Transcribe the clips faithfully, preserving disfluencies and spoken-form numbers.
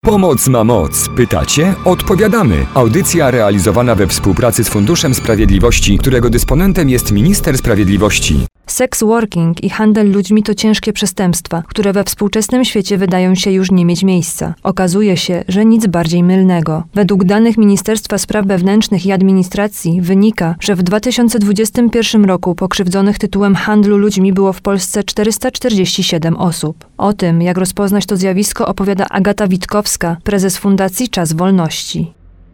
Pomoc ma moc. Pytacie? Odpowiadamy. Audycja realizowana we współpracy z Funduszem Sprawiedliwości, którego dysponentem jest Minister Sprawiedliwości. Sex working i handel ludźmi to ciężkie przestępstwa, które we współczesnym świecie wydają się już nie mieć miejsca. Okazuje się, że nic bardziej mylnego. Według danych Ministerstwa Spraw Wewnętrznych i Administracji wynika, że w dwa tysiące dwudziestym pierwszym roku pokrzywdzonych tytułem handlu ludźmi było w Polsce czterysta czterdzieści siedem osób. O tym, jak rozpoznać to zjawisko, opowiada Agata Witkowska, prezes Fundacji Czas Wolności.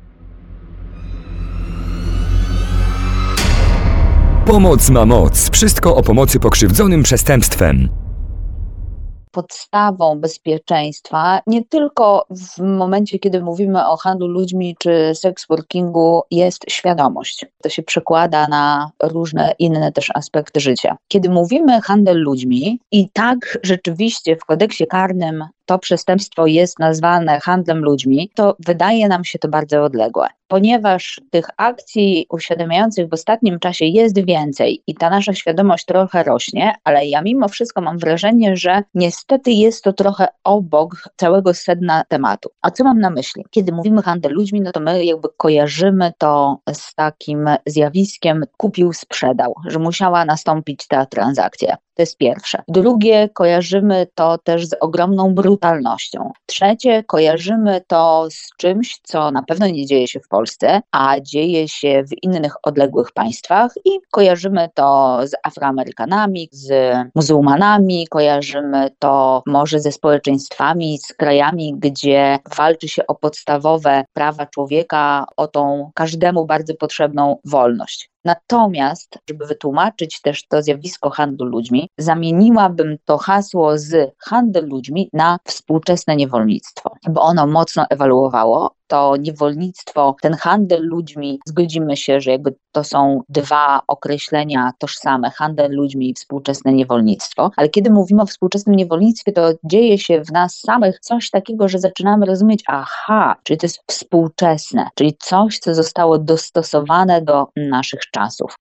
Pomoc ma moc. Wszystko o pomocy pokrzywdzonym przestępstwem. Podstawą bezpieczeństwa, nie tylko w momencie, kiedy mówimy o handlu ludźmi czy sex workingu, jest świadomość. To się przekłada na różne inne też aspekty życia. Kiedy mówimy handel ludźmi i tak rzeczywiście w kodeksie karnym to przestępstwo jest nazwane handlem ludźmi, to wydaje nam się to bardzo odległe. Ponieważ tych akcji uświadamiających w ostatnim czasie jest więcej i ta nasza świadomość trochę rośnie, ale ja mimo wszystko mam wrażenie, że niestety jest to trochę obok całego sedna tematu. A co mam na myśli? Kiedy mówimy handel ludźmi, no to my jakby kojarzymy to z takim zjawiskiem kupił-sprzedał, że musiała nastąpić ta transakcja. To jest pierwsze. Drugie, kojarzymy to też z ogromną brutalnością. Trzecie, kojarzymy to z czymś, co na pewno nie dzieje się w Polsce, a dzieje się w innych odległych państwach i kojarzymy to z Afroamerykanami, z muzułmanami, kojarzymy to może ze społeczeństwami, z krajami, gdzie walczy się o podstawowe prawa człowieka, o tą każdemu bardzo potrzebną wolność. Natomiast, żeby wytłumaczyć też to zjawisko handlu ludźmi, zamieniłabym to hasło z handel ludźmi na współczesne niewolnictwo, bo ono mocno ewoluowało. To niewolnictwo, ten handel ludźmi, zgodzimy się, że jakby to są dwa określenia tożsame, handel ludźmi i współczesne niewolnictwo, ale kiedy mówimy o współczesnym niewolnictwie, to dzieje się w nas samych coś takiego, że zaczynamy rozumieć, aha, czyli to jest współczesne, czyli coś, co zostało dostosowane do naszych czasów.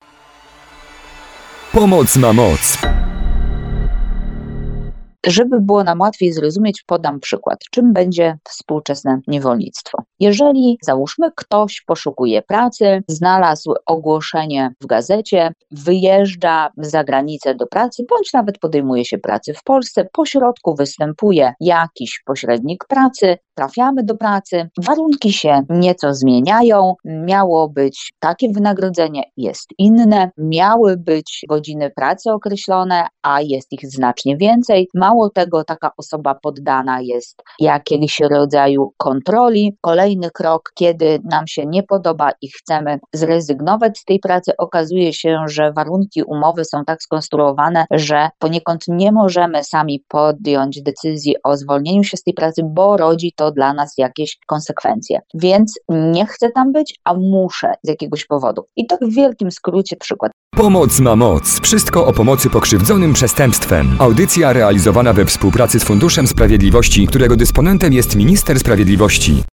Pomoc ma moc. Żeby było nam łatwiej zrozumieć, podam przykład, czym będzie współczesne niewolnictwo. Jeżeli, załóżmy, ktoś poszukuje pracy, znalazł ogłoszenie w gazecie, wyjeżdża za granicę do pracy, bądź nawet podejmuje się pracy w Polsce, po środku występuje jakiś pośrednik pracy, trafiamy do pracy, warunki się nieco zmieniają, miało być takie wynagrodzenie, jest inne, miały być godziny pracy określone, a jest ich znacznie więcej. Mało tego, taka osoba poddana jest jakiegoś rodzaju kontroli. Kolejny krok, kiedy nam się nie podoba i chcemy zrezygnować z tej pracy, okazuje się, że warunki umowy są tak skonstruowane, że poniekąd nie możemy sami podjąć decyzji o zwolnieniu się z tej pracy, bo rodzi to dla nas jakieś konsekwencje. Więc nie chcę tam być, a muszę z jakiegoś powodu. I to w wielkim skrócie przykład. Pomoc ma moc. Wszystko o pomocy pokrzywdzonym przestępstwem. Audycja realizowana we współpracy z Funduszem Sprawiedliwości, którego dysponentem jest Minister Sprawiedliwości.